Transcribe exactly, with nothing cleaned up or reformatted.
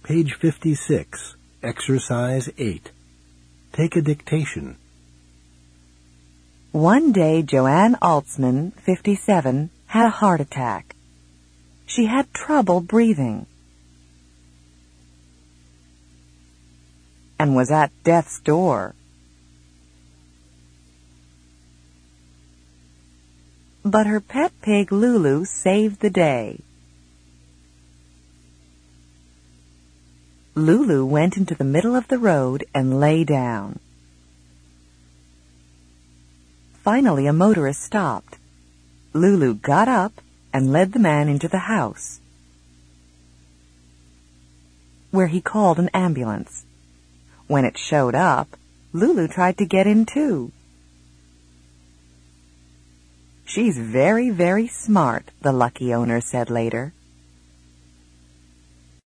Page fifty-six, Exercise eight. Take a dictation. One day, Joanne Altsman, fifty-seven, had a heart attack. She had trouble breathing and was at death's door. But her pet pig Lulu saved the day. Lulu went into the middle of the road and lay down. Finally, a motorist stopped. Lulu got up and led the man into the house, where he called an ambulance. When it showed up, Lulu tried to get in too. "She's very, very smart," the lucky owner said later.